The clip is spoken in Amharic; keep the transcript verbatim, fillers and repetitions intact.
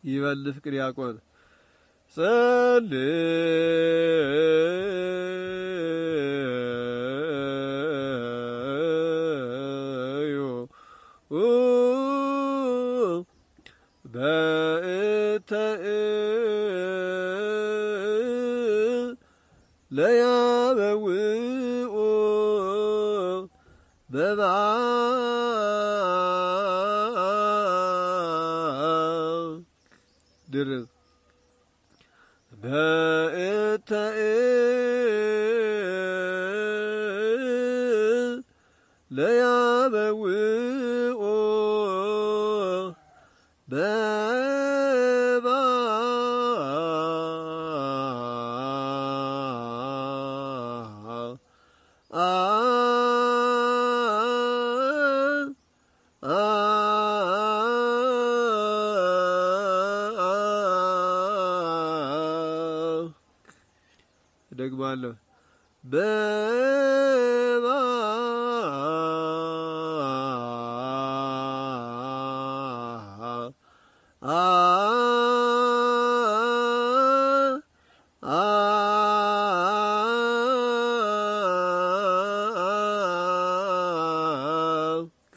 ይበል ፍቅር ያቆብ ጸልዩ በእተ ለያበውኦ በባ ድርብ በእተ ለያበውኦ በባ አ አ ደግማለሁ በ